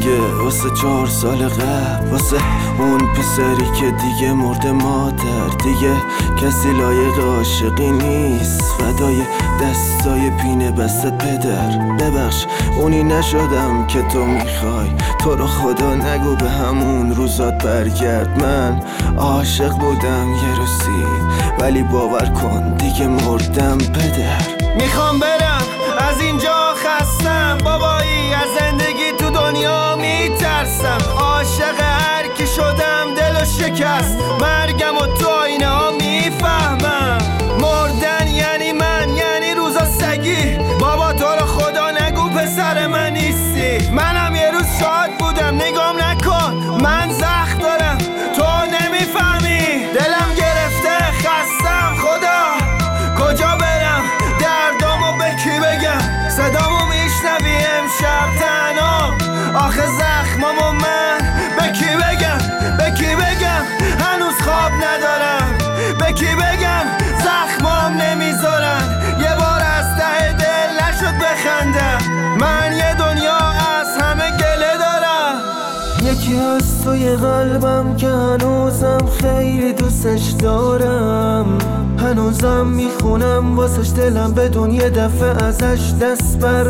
آهنگه واسه 4 سال قبل، واسه اون پسری که دیگه مرده مادر. دیگه کسی لایق عاشقی نیست، فدای دستای پینه بستت پدر. ببخش اونی نشدم که تو میخوای، تو رو خدا نگو به همون روزات برگرد. من عاشق بودم یه روزی، ولی باور کن دیگه مردم پدر. میخوام برم از اینجا، خستم بابایی، از زندگی تو دنیا میترسم. عاشق هر کی شدم دلو شکست، مرگم و تو آینه ها میفهمم. مردن یعنی من، یعنی روزا سگی. بابا تو رو خدا نگو پسر من نیستی. منم یه روز شاد بودم، نگام نکن من زخم دارم تو نمیفهمی. دلم گرفته خستم، خدا کجا برم دردامو به کی بگم؟ صدامو میشنوی امشب تنها، آخه زخمامو من به کی بگم؟ به کی بگم هنوز خواب ندارم؟ به کی بگم زخمام نمیذارن یه بار از ته دل نشد بخندم؟ من یه دنیا از همه گله دارم. یکی از توی قلبم که هنوزم خیلی دوستش دارم، هنوزم میخونم واسش دلم بدون یه دفعه ازش دست بر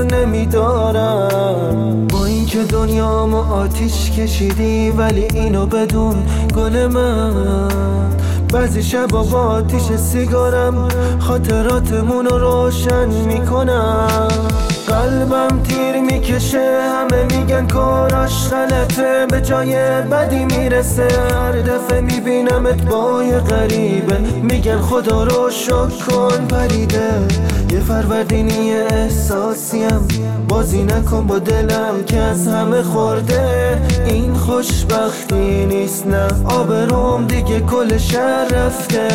نمیدارم. با اینکه دنیامو آتیش کشیدی، ولی اینو بدون گل من. بعضی شبا با آتیش سیگارم خاطراتمونو روشن میکنم. قلبم تیر میکشه، همه میگن کاراش غلطه، به جای بدی میرسه. هر دفعه میبینمت با یه غریبه، میگن خدا رو شکر کن پریده. یه فروردینی احساسیم، بازی نکن با دلم که از همه خورده. این خوشبختی نیست نه، آبروم دیگه کل شهر رفته.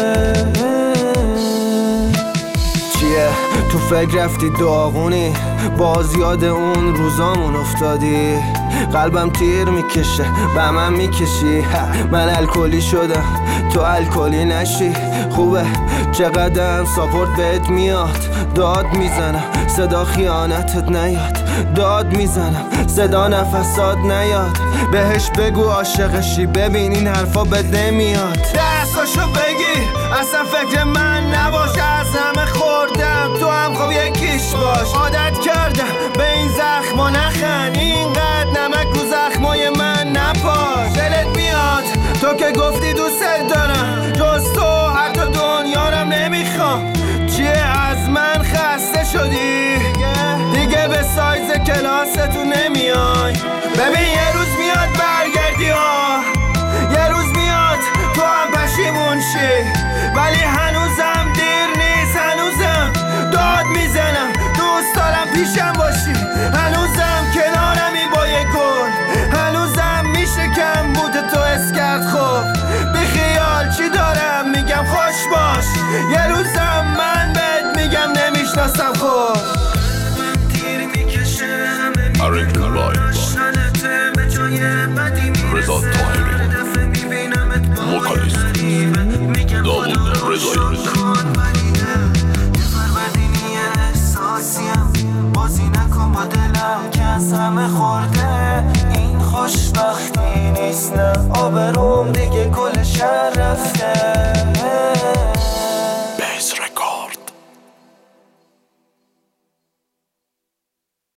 چیه تو فکر رفتی داغونی، باز یاد اون روزامون افتادی. قلبم تیر میکشه به من میکشی، من الکلی شدم تو الکلی نشی. خوبه چقدرم ساپورت بهت میاد، داد میزنم صدا خیانتت نیاد، داد میزنم صدا نفسات نیاد. بهش بگو عاشقشی، ببین این حرفا بد نمیاد. دستاشو بگی اصلا فکر من نباش، از همه خوردم تو هم خب یکیش باش. عادت کردم به این زخما نخن، اینقدر نمک رو زخمای من نپاش. دلت میاد تو که گفتی دوست دارم، جز تو حتی دنیارم نمیخوام. چیه از من خسته شدی؟ دیگه به سایز کلاستو نمیای. ببین یه روز میاد برگردی ها، یه روز میاد تو هم پشیمون شی، ولی هنوزم دیر نیست. هنوزم داد میزنم دوست دارم پیشم باشی، هنوزم کنارمی با یه گل، هنوزم میشه کم بود تو اسکرد. خب بی خیال چی دارم میگم خوش باش، یه روزم من بهت میگم نمیشناسم. خب Original Live رضا طاهری وکالیست داوود رضایی. بازی نکن با دلم که از همه خورده. این خوشبختی نیست نه، آبروم دیگه کل شهر رفته.